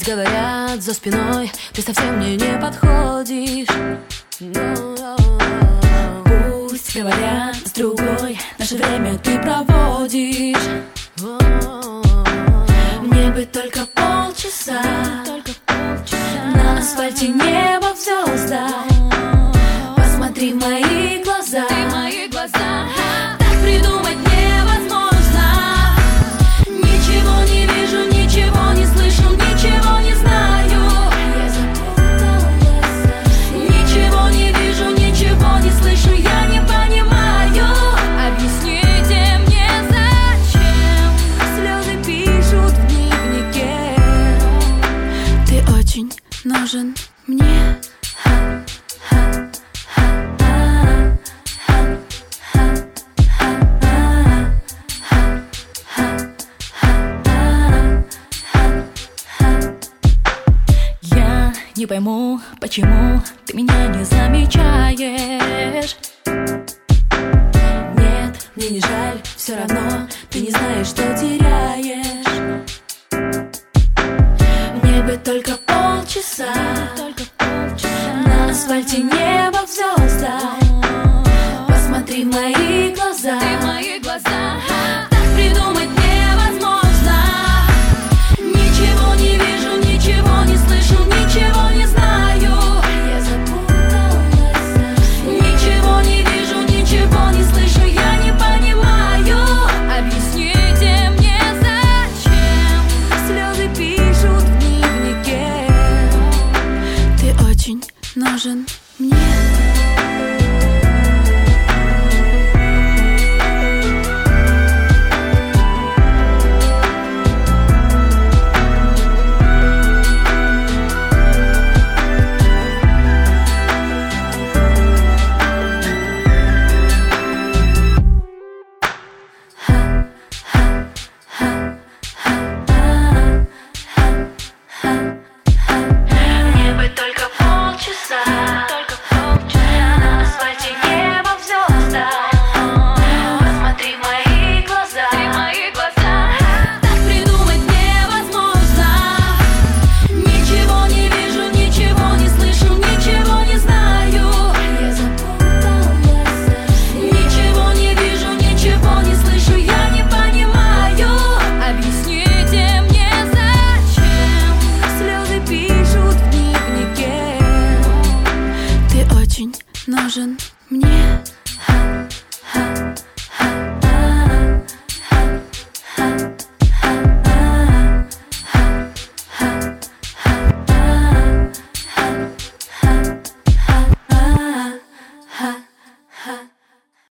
говорят за спиной, ты совсем мне не подходишь. Пусть говорят с другой, наше время ты проводишь. Мне бы только полчаса на асфальте, небо в звездах. Посмотри в мои глаза, так придумать невозможно. Ничего не вижу, ничего не слышу, ничего не знаю. Я запуталась. Ничего не вижу, ничего не слышу, я не понимаю. Объясните мне, зачем слезы пишут в дневнике. Ты очень нужен мне. Не пойму, почему ты меня не замечаешь. Нет, мне не жаль, все равно ты не знаешь, что теряешь. Мне бы только полчаса на асфальте, небо в звездах. Посмотри в мои глаза, так придумать невозможно. Ничего не вижу, ничего не слышу, ничего не знаю. Я запуталась. Ничего не вижу, ничего не слышу, я не понимаю. Объясните мне, зачем слезы пишут в дневнике. Ты очень нужен мне. Нужен мне.